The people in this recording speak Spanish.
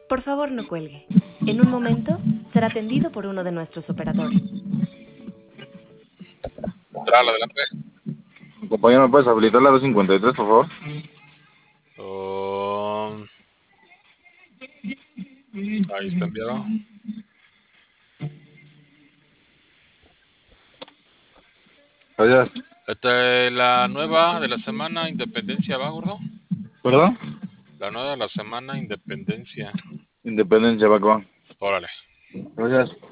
Por favor, no cuelgue. En un momento será atendido por uno de nuestros operadores. Central, adelante. Compañero, ¿me puedes habilitar la B53, por favor? Ahí está enviado. Gracias. La nueva de la semana, Independencia, ¿va, gordo? ¿Perdón? La nueva de la semana, Independencia. Independencia, Paco. Órale. Gracias.